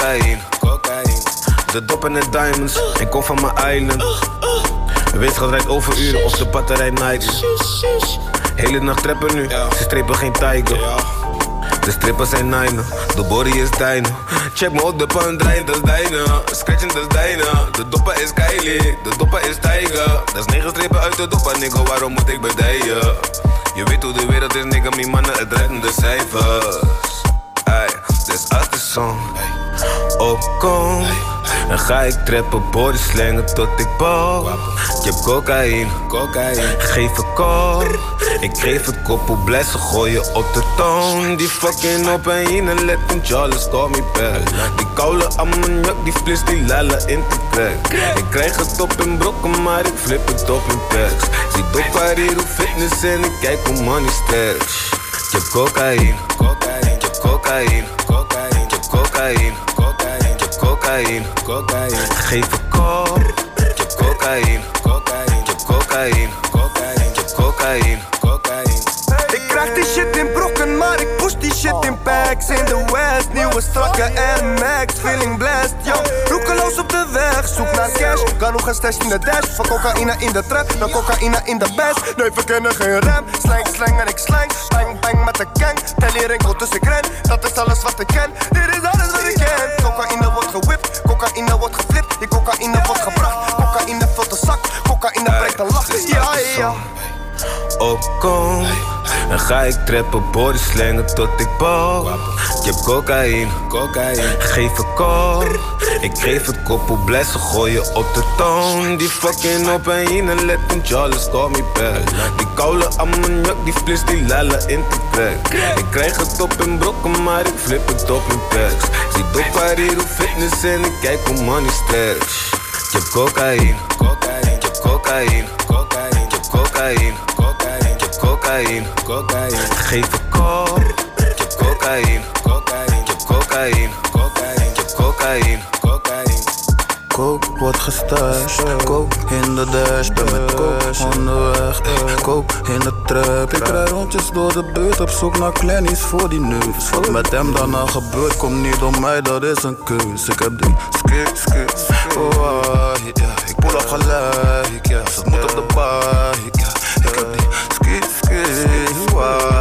cocaïne. De dop en de diamonds, ik kom van mijn island. De wetenschap rijdt over uren of de batterij night. Hele nacht trappen nu, ze strepen geen tiger. De strippers zijn nijnen, de body is dijnen. Check me op de punt, draaien, dat is dijnen. Scratchen, dat is dijnen. De dopper is Kylie, de dopper is Tiger. Dat is 9 strepen uit de dopper, nigga, waarom moet ik bedijen? Je weet hoe de wereld is, nigga, mijn mannen, het rijden de cijfers. Ey, dus als de zon opkomt, dan ga ik trappen, body slangen tot ik bouw. Je hebt cocaïne, geef een kop. Ik geef het koppel, blij ze gooien op de toon. Die fucking opijne, let een Charles, call me back. Die koude ammoniak, die flis, die lala in de crack. Ik krijg het op in brokken, maar ik flip het op in packs. Zie dopper hier op fitness en ik kijk hoe money stacks. Je hebt cocaïne, je hebt cocaïne, je hebt cocaïne, cocaïne. Geef een kop. Je hebt cocaïne, je hebt cocaïne, je hebt cocaïne. Ik krijg die shit in brokken, maar ik push die shit in packs. In de West, nieuwe strakke Air Max, feeling blessed, yo. Roekeloos op de weg, zoek naar cash. Kan nog een stash in de dash, van cocaïne in de trap, dan cocaïne in de best. Nee, we kennen geen rem, slang en ik slang. Bang, bang met de gang, tellering dus ik ren. Dat is alles wat ik ken, dit is alles wat ik ken. Cocaïne wordt gewipt, cocaïne wordt geflipt. Die cocaïne wordt gebracht, cocaïne vult de zak. Cocaïne brengt een lach, ja, ja. Opkom, dan ga ik trappen, body slangen tot ik bouw. Je hebt cocaïne, geef een kop. Ik geef het koppel, blij ze gooien op de toon. Die fucking opijne, let een Charles, call me back. Die koude ammoniak, die flis, die lala in de crack. Ik krijg het op in brokken, maar ik flip het op in packs. Zie dopper hier op fitness en ik kijk hoe money stacks. Je hebt cocaïne, je hebt cocaïne, je hebt cocaïne. Cocaïne, geef een kop. Je hebt cocaïne, je hebt cocaïne, je hebt cocaïne. Coke wordt gestashed, coke in de dash. Ben met coke onderweg, coke in de trap. Ik rij rondjes door de buurt op zoek naar kleinies voor die neus. Wat met hem daarna gebeurt, komt niet door mij, dat is een keus. Ik heb die skit, oh yeah. Ik pull op gelijk, yeah. Ze moet op de bike, yeah. Ik heb die skit, wow.